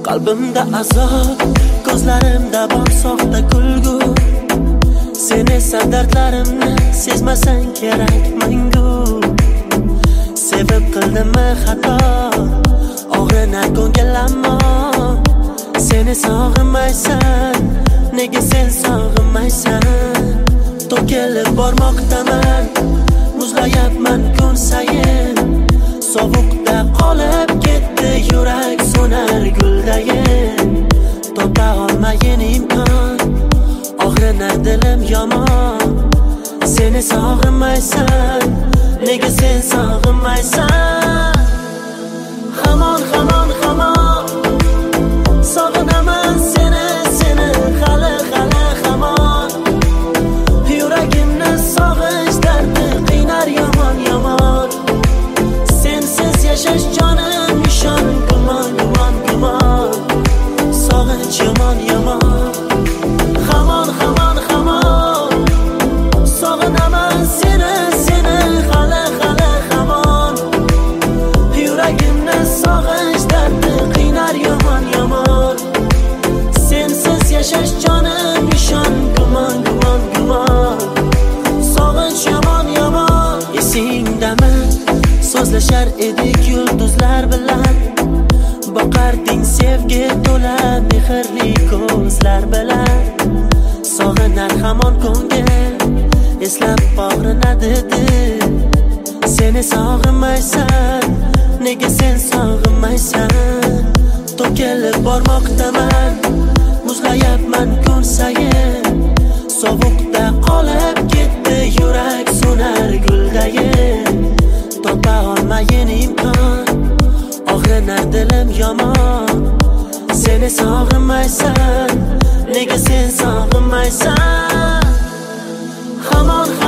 Qalbimda azob, ko'zlarimda bor soxta kulgu. Sen esa dardlarimni sezmasang kerak mangu. Sevib qildimmi xato, og'rinar ko'ngil ammo seni sog'inmaysan, nega sen sog'inmaysan? To'kilib bormoqdaman, muzlayapman kun sayin. Sovuqda qolib ketdi yurak so'nar guldayin. Topa olmayin imkon, og'rinar dilim yomon. Seni sog'inmaysan, nega sen sog'inmaysan? Hamon, hamon, hamon sog'inaman seni, seni hali, hali hamon. Yuragimni sog'inch dardi qiynar yomon, yomon. Sensiz yashash jonim ishon, gumon, gumon, gumon. Sog'inch yomon, yomon. Hamon, hamon, hamon sog'inaman seni, seni hali, hali hamon. Yuragimni sog'inch dardi qiynar yomon, yomon. Sensiz yashash jonim ishon, gumon, gumon, gumon. Sog'inch yomon, yomon. Esingdami? So'zlashar edik yulduzlar bilan, boqarding sevgi to'la mehrli ko'zlar bilan. Sog'inar hamon ko'ngil, eslab og'rinadi dil. Seni sog'inmaysan, nega sen sog'inmaysan? To'kilib bormoqdaman, muzlayapman kun sayin. Sovuqda qolib ketdi yurak so'nar guldayin. Topa olmayin imkon, og'rinar dilim yomon. Seni sog'inmaysan, nega sen sog'inmaysan? Hamon,